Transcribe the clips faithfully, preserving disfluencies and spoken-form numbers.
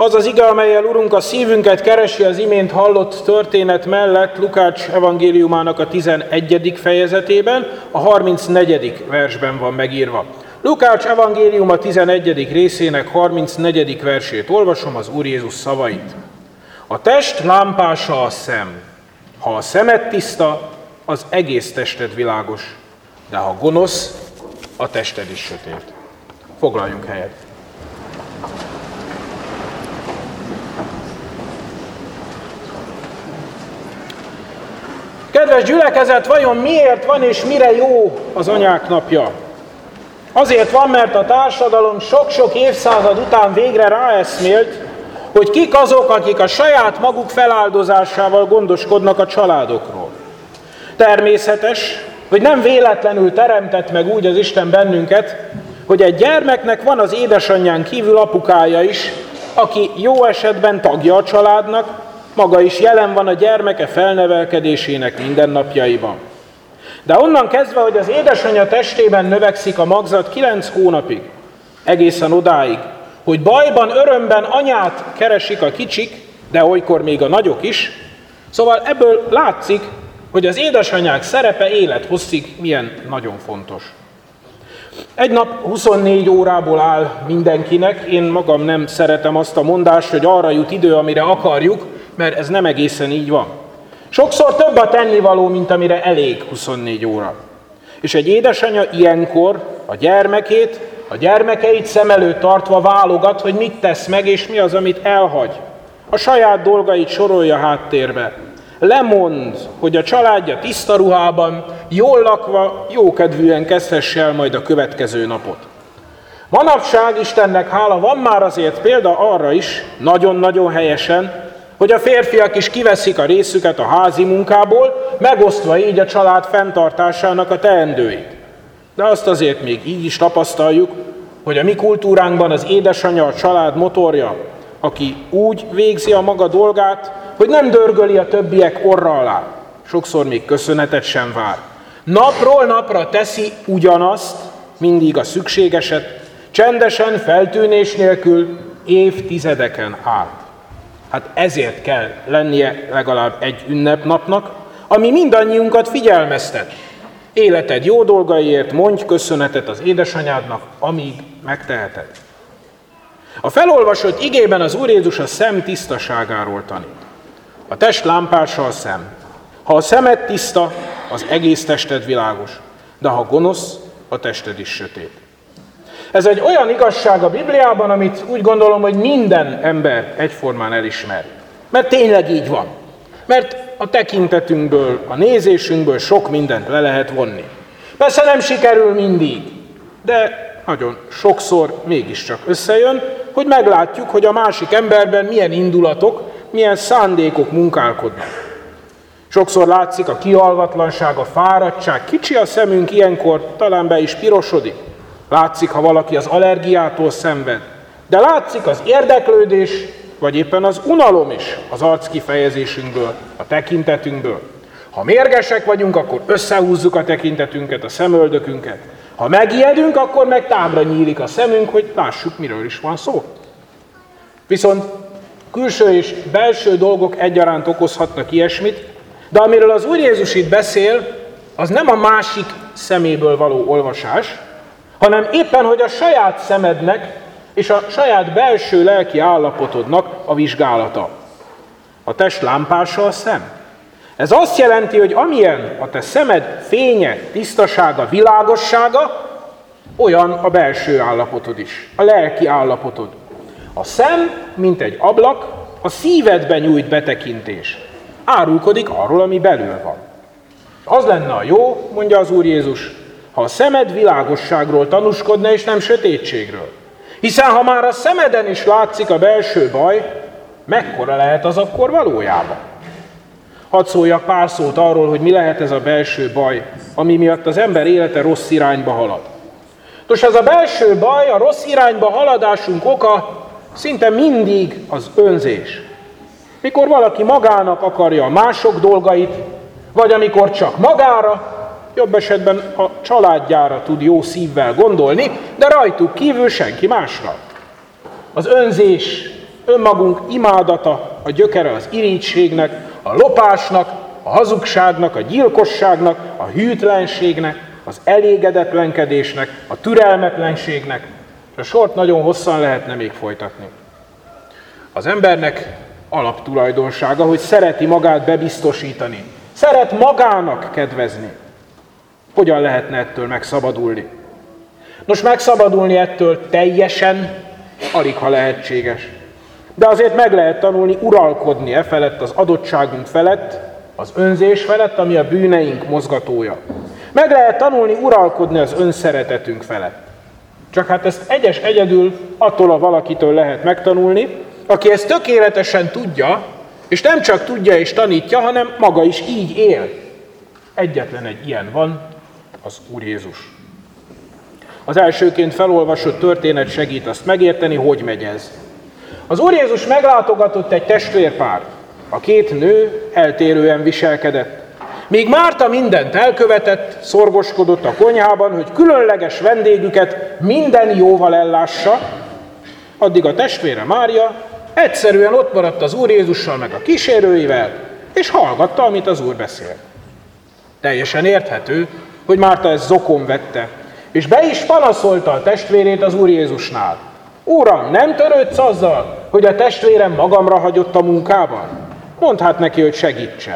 Az az ige, amellyel Urunk a szívünket keresi az imént hallott történet mellett Lukács evangéliumának a tizenegyedik fejezetében, a harmincnegyedik versben van megírva. Lukács evangéliuma tizenegyedik részének harmincnegyedik versét olvasom, az Úr Jézus szavait. A test lámpása a szem. Ha a szemed tiszta, az egész tested világos, de ha gonosz, a tested is sötét. Foglaljunk helyet. Kedves gyülekezet, vajon miért van és mire jó az anyák napja? Azért van, mert a társadalom sok-sok évszázad után végre ráeszmélt, hogy kik azok, akik a saját maguk feláldozásával gondoskodnak a családokról. Természetes, hogy nem véletlenül teremtett meg úgy az Isten bennünket, hogy egy gyermeknek van az édesanyján kívül apukája is, aki jó esetben tagja a családnak, maga is jelen van a gyermeke felnevelkedésének mindennapjaiban. De onnan kezdve, hogy az édesanyja testében növekszik a magzat kilenc hónapig, egészen odáig, hogy bajban, örömben anyát keresik a kicsik, de olykor még a nagyok is, szóval ebből látszik, hogy az édesanyák szerepe élethosszig milyen nagyon fontos. Egy nap huszonnégy órából áll mindenkinek, én magam nem szeretem azt a mondást, hogy arra jut idő, amire akarjuk, mert ez nem egészen így van. Sokszor több a tennivaló, mint amire elég huszonnégy óra. És egy édesanya ilyenkor a gyermekét, a gyermekeit szem előtt tartva válogat, hogy mit tesz meg, és mi az, amit elhagy. A saját dolgait sorolja háttérbe. Lemond, hogy a családja tiszta ruhában, jól lakva, jókedvűen kezdhesse el majd a következő napot. Manapság, Istennek hála, van már azért példa arra is, nagyon-nagyon helyesen, hogy a férfiak is kiveszik a részüket a házi munkából, megosztva így a család fenntartásának a teendőit. De azt azért még így is tapasztaljuk, hogy a mi kultúránkban az édesanyja a család motorja, aki úgy végzi a maga dolgát, hogy nem dörgöli a többiek orra alá. Sokszor még köszönetet sem vár. Napról napra teszi ugyanazt, mindig a szükségeset, csendesen, feltűnés nélkül, évtizedeken át. Hát ezért kell lennie legalább egy ünnepnapnak, ami mindannyiunkat figyelmeztet. Életed jó dolgaiért mondj köszönetet az édesanyádnak, amíg megteheted. A felolvasott igében az Úr Jézus a szem tisztaságáról tanít. A test lámpása a szem. Ha a szemed tiszta, az egész tested világos, de ha gonosz, a tested is sötét. Ez egy olyan igazság a Bibliában, amit úgy gondolom, hogy minden ember egyformán elismer. Mert tényleg így van. Mert a tekintetünkből, a nézésünkből sok mindent le lehet vonni. Persze nem sikerül mindig, de nagyon sokszor mégiscsak összejön, hogy meglátjuk, hogy a másik emberben milyen indulatok, milyen szándékok munkálkodnak. Sokszor látszik a kialvatlanság, a fáradtság, kicsi a szemünk, ilyenkor talán be is pirosodik. Látszik, ha valaki az allergiától szenved, de látszik az érdeklődés, vagy éppen az unalom is az arckifejezésünkből, a tekintetünkből. Ha mérgesek vagyunk, akkor összehúzzuk a tekintetünket, a szemöldökünket. Ha megijedünk, akkor meg tábra nyílik a szemünk, hogy lássuk, miről is van szó. Viszont külső és belső dolgok egyaránt okozhatnak ilyesmit, de amiről az Úr Jézus itt beszél, az nem a másik szeméből való olvasás, hanem éppen, hogy a saját szemednek és a saját belső lelki állapotodnak a vizsgálata. A test lámpása a szem. Ez azt jelenti, hogy amilyen a te szemed fénye, tisztasága, világossága, olyan a belső állapotod is, a lelki állapotod. A szem, mint egy ablak, a szívedbe nyújt betekintés. Árulkodik arról, ami belül van. Az lenne a jó, mondja az Úr Jézus, ha a szemed világosságról tanúskodna, és nem sötétségről. Hiszen ha már a szemeden is látszik a belső baj, mekkora lehet az akkor valójában? Hadd szóljak pár szót arról, hogy mi lehet ez a belső baj, ami miatt az ember élete rossz irányba halad. Nos, ez a belső baj, a rossz irányba haladásunk oka szinte mindig az önzés. Mikor valaki magának akarja a mások dolgait, vagy amikor csak magára, jobb esetben a családjára tud jó szívvel gondolni, de rajtuk kívül senki másra. Az önzés önmagunk imádata a gyökere az irítségnek, a lopásnak, a hazugságnak, a gyilkosságnak, a hűtlenségnek, az elégedetlenkedésnek, a türelmetlenségnek, és a sort nagyon hosszan lehetne még folytatni. Az embernek alaptulajdonsága, hogy szereti magát bebiztosítani, szeret magának kedvezni. Hogyan lehetne ettől megszabadulni? Nos, megszabadulni ettől teljesen alig ha lehetséges. De azért meg lehet tanulni uralkodni e felett, az adottságunk felett, az önzés felett, ami a bűneink mozgatója. Meg lehet tanulni uralkodni az önszeretetünk felett. Csak hát ezt egyes egyedül attól a valakitől lehet megtanulni, aki ezt tökéletesen tudja, és nem csak tudja és tanítja, hanem maga is így él. Egyetlen egy ilyen van, az Úr Jézus. Az elsőként felolvasott történet segít azt megérteni, hogy megy ez. Az Úr Jézus meglátogatott egy testvérpárt. A két nő eltérően viselkedett. Míg Márta mindent elkövetett, szorgoskodott a konyhában, hogy különleges vendégüket minden jóval ellássa, addig a testvére Mária egyszerűen ott maradt az Úr Jézussal meg a kísérőivel, és hallgatta, amit az Úr beszél. Teljesen érthető, hogy Márta ezt zokon vette, és be is panaszolta a testvérét az Úr Jézusnál. Uram, nem törődsz azzal, hogy a testvérem magamra hagyott a munkában? Mondd hát neki, hogy segítsen.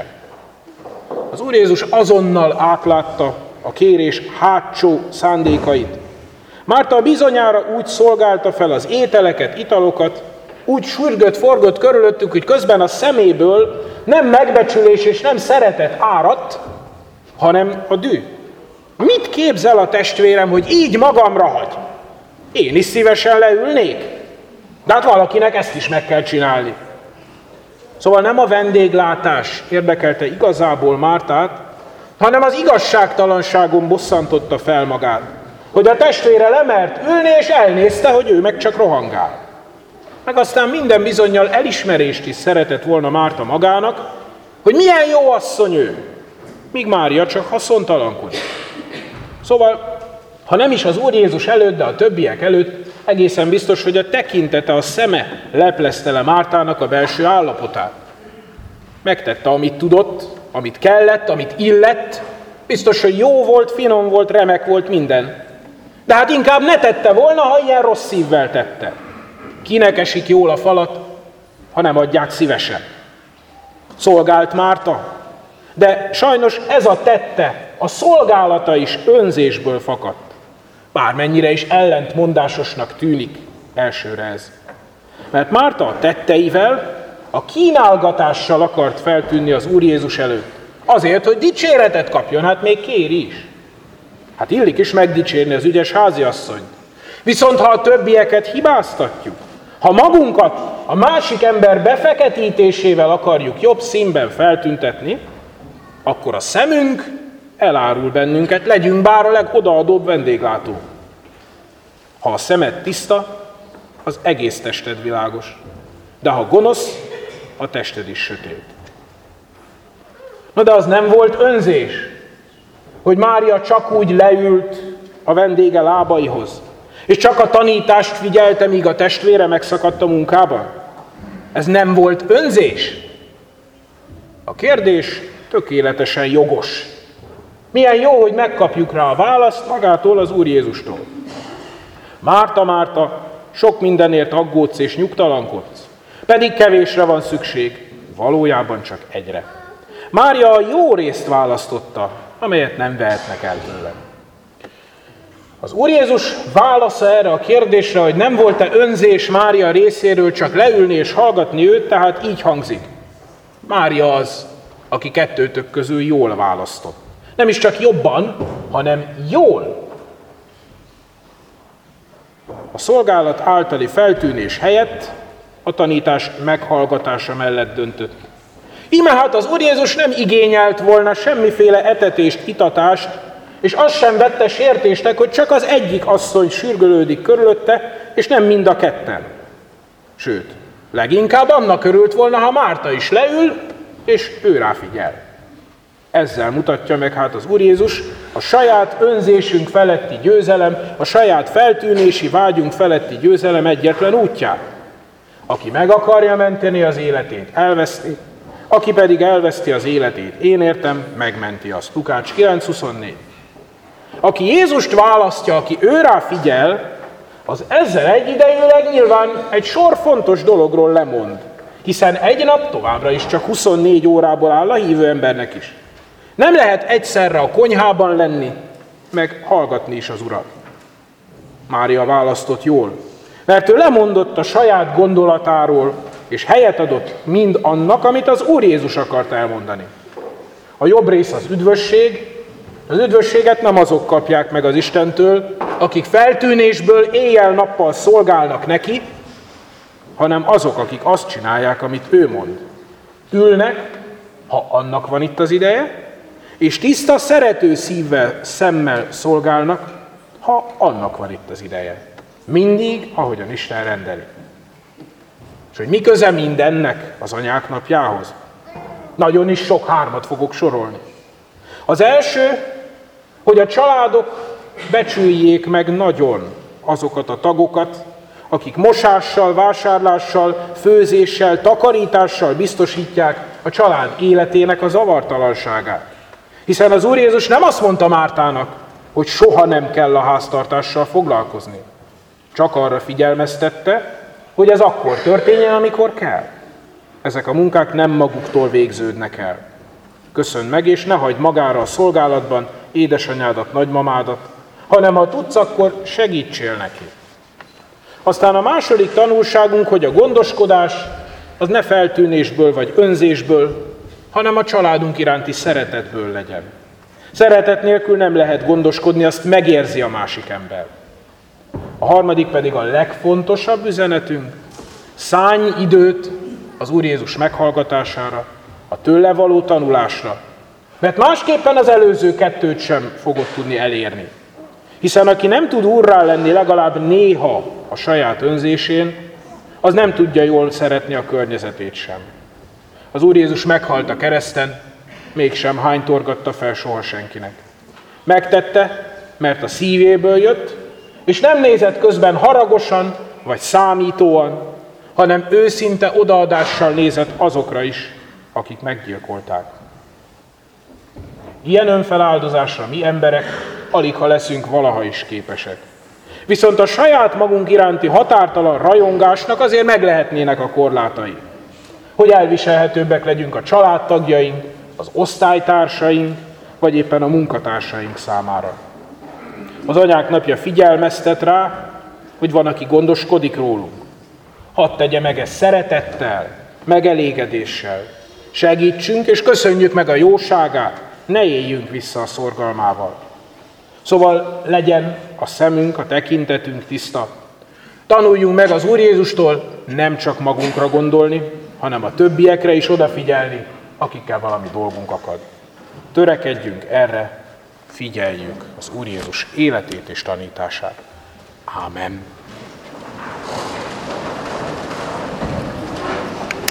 Az Úr Jézus azonnal átlátta a kérés hátsó szándékait. Márta bizonyára úgy szolgálta fel az ételeket, italokat, úgy sürgött, forgott körülöttük, hogy közben a szeméből nem megbecsülés és nem szeretet áradt, hanem a düh. Mit képzel a testvérem, hogy így magamra hagy? Én is szívesen leülnék. De hát valakinek ezt is meg kell csinálni. Szóval nem a vendéglátás érdekelte igazából Mártát, hanem az igazságtalanságon bosszantotta fel magát, hogy a testvére lemert ülni, és elnézte, hogy ő meg csak rohangál. Meg aztán minden bizonnyal elismerést is szeretett volna Márta magának, hogy milyen jó asszony ő, míg Mária csak haszontalankodik. Szóval, ha nem is az Úr Jézus előtt, de a többiek előtt, egészen biztos, hogy a tekintete, a szeme leplezte le Mártának a belső állapotát. Megtette, amit tudott, amit kellett, amit illett, biztos, hogy jó volt, finom volt, remek volt minden. De hát inkább ne tette volna, ha ilyen rossz szívvel tette. Kinek esik jól a falat, ha nem adják szívesen. Szolgált Márta, de sajnos ez a tette, a szolgálata is önzésből fakadt. Bármennyire is ellentmondásosnak tűnik elsőre ez. Mert Márta a tetteivel, a kínálgatással akart feltűnni az Úr Jézus előtt. Azért, hogy dicséretet kapjon, hát még kéri is. Hát illik is megdicsérni az ügyes háziasszonyt. Viszont ha a többieket hibáztatjuk, ha magunkat a másik ember befeketítésével akarjuk jobb színben feltüntetni, akkor a szemünk elárul bennünket, legyünk bár a legodaadóbb vendéglátó. Ha a szemed tiszta, az egész tested világos. De ha gonosz, a tested is sötét. Na de az nem volt önzés, hogy Mária csak úgy leült a vendége lábaihoz, és csak a tanítást figyelte, míg a testvére megszakadt a munkában. Ez nem volt önzés. A kérdés tökéletesen jogos. Milyen jó, hogy megkapjuk rá a választ magától, az Úr Jézustól. Márta, Márta, sok mindenért aggódsz és nyugtalankodsz, pedig kevésre van szükség, valójában csak egyre. Mária a jó részt választotta, amelyet nem vehetnek el tőle. Az Úr Jézus válasza erre a kérdésre, hogy nem volt-e önzés Mária részéről csak leülni és hallgatni őt, tehát így hangzik. Mária az, aki kettőtök közül jól választott. Nem is csak jobban, hanem jól. A szolgálat általi feltűnés helyett a tanítás meghallgatása mellett döntött. Íme hát az Úr Jézus nem igényelt volna semmiféle etetést, itatást, és azt sem vette sértésnek, hogy csak az egyik asszony sürgölődik körülötte, és nem mind a ketten. Sőt, leginkább annak örült volna, ha Márta is leül, és ő ráfigyel. Ezzel mutatja meg hát az Úr Jézus a saját önzésünk feletti győzelem, a saját feltűnési vágyunk feletti győzelem egyetlen útját. Aki meg akarja menteni az életét, elveszti, aki pedig elveszti az életét, én értem, megmenti azt. Lukács kilenc huszonnégy. Aki Jézust választja, aki őrá figyel, az ezzel egyidejűleg nyilván egy sor fontos dologról lemond. Hiszen egy nap továbbra is csak huszonnégy órából áll a hívő embernek is. Nem lehet egyszerre a konyhában lenni, meg hallgatni is az Urat. Mária választott jól, mert ő lemondott a saját gondolatáról, és helyet adott mind annak, amit az Úr Jézus akart elmondani. A jobb rész az üdvösség, az üdvösséget nem azok kapják meg az Istentől, akik feltűnésből éjjel-nappal szolgálnak neki, hanem azok, akik azt csinálják, amit ő mond. Ülnek, ha annak van itt az ideje, és tiszta, szerető szívvel, szemmel szolgálnak, ha annak van itt az ideje. Mindig, ahogyan Isten rendeli. És hogy mi köze mindennek az anyák napjához? Nagyon is sok, hármat fogok sorolni. Az első, hogy a családok becsüljék meg nagyon azokat a tagokat, akik mosással, vásárlással, főzéssel, takarítással biztosítják a család életének a zavartalanságát. Hiszen az Úr Jézus nem azt mondta Mártának, hogy soha nem kell a háztartással foglalkozni. Csak arra figyelmeztette, hogy ez akkor történjen, amikor kell. Ezek a munkák nem maguktól végződnek el. Köszönd meg, és ne hagyd magára a szolgálatban édesanyádat, nagymamádat, hanem ha tudsz, akkor segítsél neki. Aztán a második tanulságunk, hogy a gondoskodás az ne feltűnésből vagy önzésből, hanem a családunk iránti szeretetből legyen. Szeretet nélkül nem lehet gondoskodni, azt megérzi a másik ember. A harmadik pedig a legfontosabb üzenetünk, szánj időt az Úr Jézus meghallgatására, a tőle való tanulásra, mert másképpen az előző kettőt sem fogod tudni elérni. Hiszen aki nem tud úrrá lenni legalább néha a saját önzésén, az nem tudja jól szeretni a környezetét sem. Az Úr Jézus meghalt a kereszten, mégsem hánytorgatta fel soha senkinek. Megtette, mert a szívéből jött, és nem nézett közben haragosan vagy számítóan, hanem őszinte odaadással nézett azokra is, akik meggyilkolták. Ilyen önfeláldozásra mi emberek aligha leszünk valaha is képesek. Viszont a saját magunk iránti határtalan rajongásnak azért meglehetnének a korlátai. Hogy elviselhetőbbek legyünk a családtagjaink, az osztálytársaink, vagy éppen a munkatársaink számára. Az anyák napja figyelmeztet rá, hogy van, aki gondoskodik rólunk. Hadd tegye meg ezt szeretettel, megelégedéssel. Segítsünk és köszönjük meg a jóságát, ne éljünk vissza a szorgalmával. Szóval legyen a szemünk, a tekintetünk tiszta. Tanuljunk meg az Úr Jézustól nem csak magunkra gondolni, hanem a többiekre is odafigyelni, akikkel valami dolgunk akad. Törekedjünk erre, figyeljünk az Úr Jézus életét és tanítását. Ámen.